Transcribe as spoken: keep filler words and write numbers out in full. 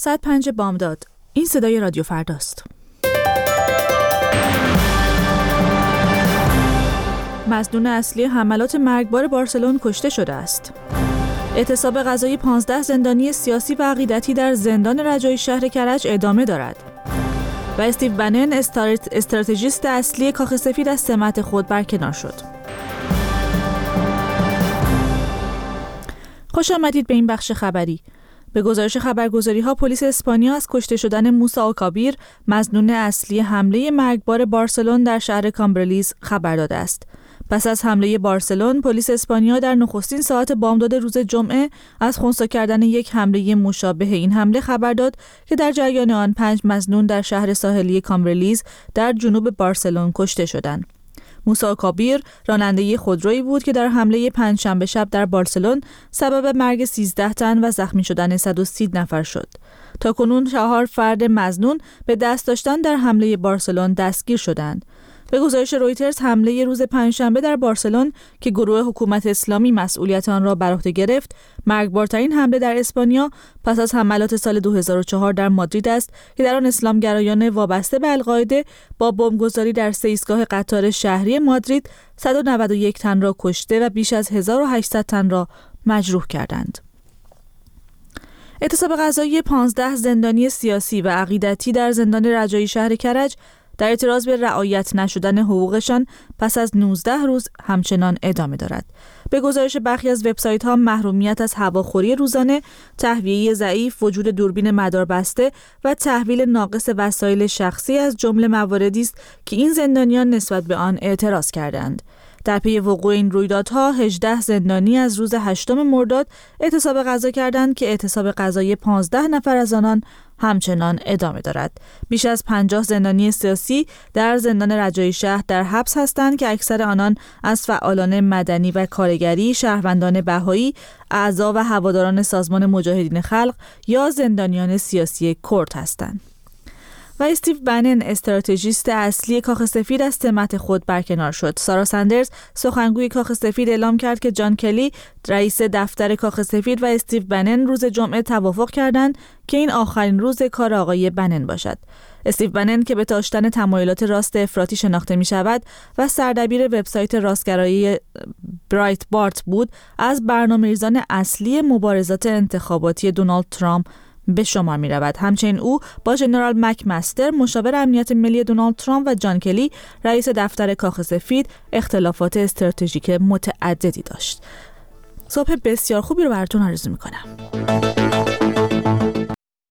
صد و پنج بامداد. این صدای رادیو فرداست. مظنون اصلی حملات مرگبار بارسلون کشته شده است. اعتصاب غذایی پانزده زندانی سیاسی و عقیدتی در زندان رجایی شهر کرج ادامه دارد. و استیو بنن استراتژیست اصلی کاخ سفید از سمت خود برکنار شد. خوش آمدید به این بخش خبری. به گزارش خبرگزاری‌ها پلیس اسپانیا از کشته شدن موسی اوکابیر، مظنون اصلی حمله مرگبار بارسلون در شهر کامبرلیز خبر داده است. پس از حمله بارسلون، پلیس اسپانیا در نخستین ساعت بامداد روز جمعه از خنثی کردن یک حمله مشابه این حمله خبر داد که در جریان آن پنج مظنون در شهر ساحلی کامبرلیز در جنوب بارسلون کشته شدند. موسی اوکابیر راننده خودرویی بود که در حمله پنجشنبه شب در بارسلون سبب مرگ سیزده تن و زخمی شدن صد و سی نفر شد. تاکنون چهار فرد مظنون به دست داشتن در حمله بارسلون دستگیر شدند. به گزارش رویترز، حمله روز پنجشنبه در بارسلون که گروه حکومت اسلامی مسئولیت آن را بر عهده گرفت، مرگبارترین حمله در اسپانیا پس از حملات سال دو هزار و چهار در مادرید است که در آن اسلامگرایان وابسته به القاعده با بمبگذاری در سه ایستگاه قطار شهری مادرید صد و نود و یک تن را کشته و بیش از هزار و هشتصد تن را مجروح کردند. اعتصاب غذایی پانزده زندانی سیاسی و عقیدتی در زندان رجایی شهر کرج در اعتراض به رعایت نشدن حقوقشان پس از نوزده روز همچنان ادامه دارد. به گزارش برخی از وبسایت‌ها، محرومیت از هواخوری روزانه، تهویه ضعیف، وجود دوربین مداربسته و تحویل ناقص وسایل شخصی از جمله مواردی است که این زندانیان نسبت به آن اعتراض کردند. در پی وقوع این رویدادها، هجده زندانی از روز هشتم مرداد اعتصاب غذا کردند که اعتصاب غذایی پانزده نفر از آنان همچنان ادامه دارد. بیش از پنجاه زندانی سیاسی در زندان رجایی شهر در حبس هستند که اکثر آنان از فعالان مدنی و کارگری، شهروندان بهایی، اعضا و هواداران سازمان مجاهدین خلق یا زندانیان سیاسی کرد هستند. و استیو بنن استراتژیست اصلی کاخ سفید از سمت خود برکنار شد. سارا سندرز سخنگوی کاخ سفید اعلام کرد که جان کلی رئیس دفتر کاخ سفید و استیو بنن روز جمعه توافق کردند که این آخرین روز کار آقای بنن باشد. استیو بنن که به داشتن تمایلات راست افراطی شناخته می شود و سردبیر وبسایت راستگرایی برایت بارت بود، از برنامه‌ریزان اصلی مبارزات انتخاباتی دونالد ترامپ به شمار می رود. همچنین او با ژنرال مک مستر مشاور امنیت ملی دونالد ترامپ و جان کلی رئیس دفتر کاخ سفید اختلافات استراتژیک متعددی داشت. صبح بسیار خوبی رو براتون آرزو می کنم.